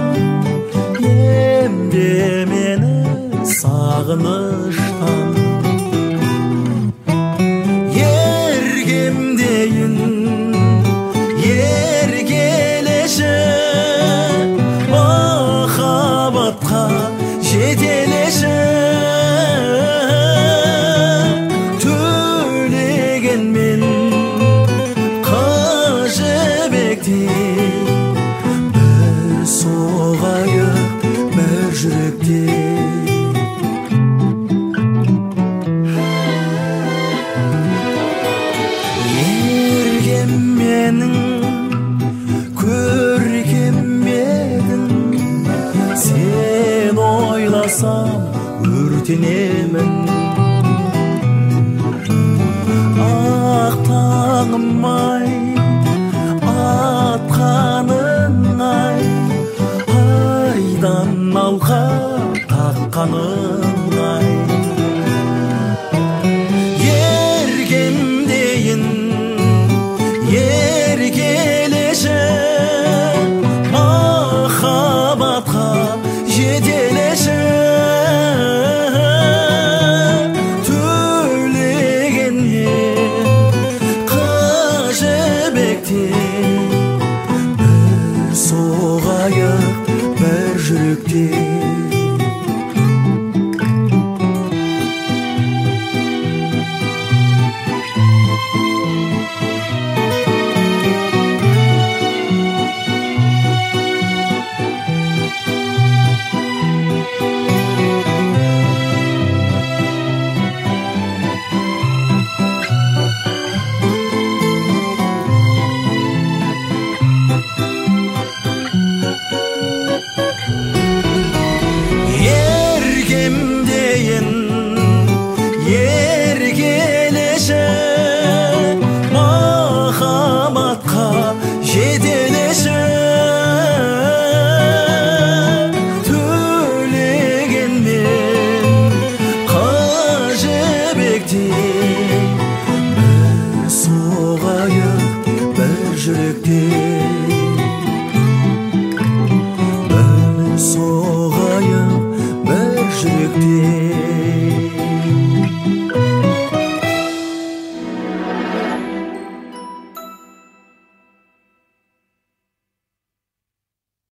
Emde meni sağınıştan Yergimdeyin yer gelişi Mahabatqa жетелеші Төлеген мен қажыбекте Бір соғайық бір жүректе Ергем менің көркем едің Сен ойласам өртенемін Ақ таңым ай атқаның ай Айдан алқа таққаның ай Ергемдейін еркелеші Махаббатқа жетелеші Төлегенне қажыбекте Бір соғайық бір жүректе Ергемдейін еркелеші Махаббатқа жетелеші Төлеген мен қажыбекте